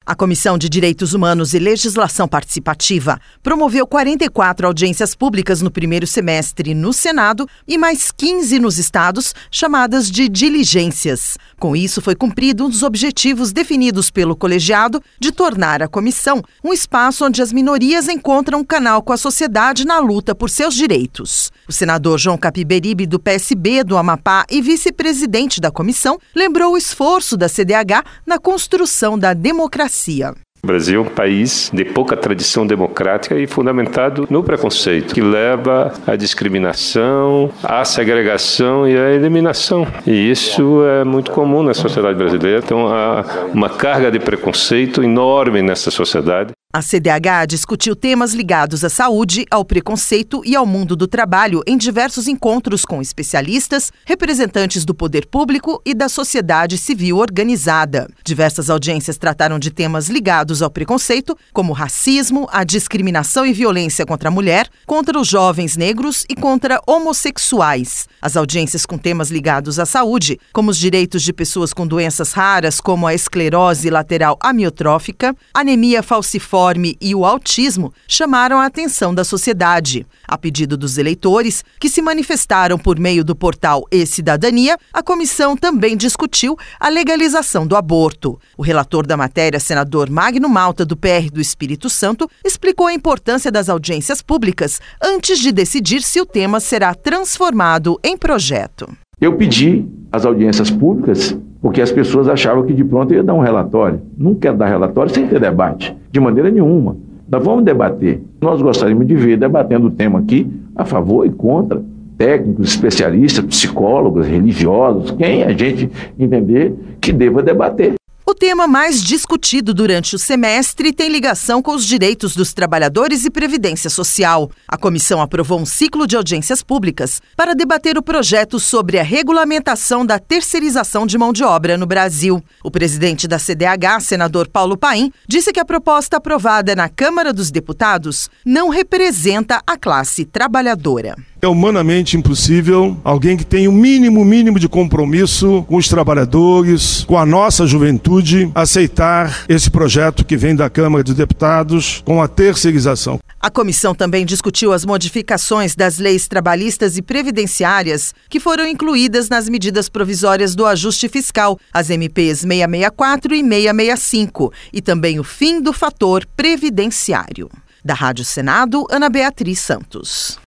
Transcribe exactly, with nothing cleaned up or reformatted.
A Comissão de Direitos Humanos e Legislação Participativa promoveu quarenta e quatro audiências públicas no primeiro semestre no Senado e mais quinze nos estados, chamadas de diligências. Com isso, foi cumprido um dos objetivos definidos pelo colegiado de tornar a comissão um espaço onde as minorias encontram um canal com a sociedade na luta por seus direitos. O senador João Capiberibe, do P S B do Amapá e vice-presidente da comissão, lembrou o esforço da C D H na construção da democracia. O Brasil é um país de pouca tradição democrática e fundamentado no preconceito, que leva à discriminação, à segregação e à eliminação. E isso é muito comum na sociedade brasileira. Então, há uma carga de preconceito enorme nessa sociedade. A C D H discutiu temas ligados à saúde, ao preconceito e ao mundo do trabalho em diversos encontros com especialistas, representantes do poder público e da sociedade civil organizada. Diversas audiências trataram de temas ligados ao preconceito, como racismo, a discriminação e violência contra a mulher, contra os jovens negros e contra homossexuais. As audiências com temas ligados à saúde, como os direitos de pessoas com doenças raras, como a esclerose lateral amiotrófica, anemia falciforme e o autismo, chamaram a atenção da sociedade. A pedido dos eleitores, que se manifestaram por meio do portal E-Cidadania, a comissão também discutiu a legalização do aborto. O relator da matéria, senador Magno Malta, do P R do Espírito Santo, explicou a importância das audiências públicas antes de decidir se o tema será transformado em projeto. Eu pedi as audiências públicas porque as pessoas achavam que de pronto ia dar um relatório. Não quero dar relatório sem ter debate, de maneira nenhuma. Nós vamos debater. Nós gostaríamos de ver debatendo o tema aqui, a favor e contra, técnicos, especialistas, psicólogos, religiosos, quem a gente entender que deva debater. O tema mais discutido durante o semestre tem ligação com os direitos dos trabalhadores e previdência social. A comissão aprovou um ciclo de audiências públicas para debater o projeto sobre a regulamentação da terceirização de mão de obra no Brasil. O presidente da C D H, senador Paulo Paim, disse que a proposta aprovada na Câmara dos Deputados não representa a classe trabalhadora. É humanamente impossível alguém que tenha o mínimo, mínimo de compromisso com os trabalhadores, com a nossa juventude, aceitar esse projeto que vem da Câmara dos Deputados com a terceirização. A comissão também discutiu as modificações das leis trabalhistas e previdenciárias que foram incluídas nas medidas provisórias do ajuste fiscal, as M Ps seiscentos e sessenta e quatro e seiscentos e sessenta e cinco, e também o fim do fator previdenciário. Da Rádio Senado, Ana Beatriz Santos.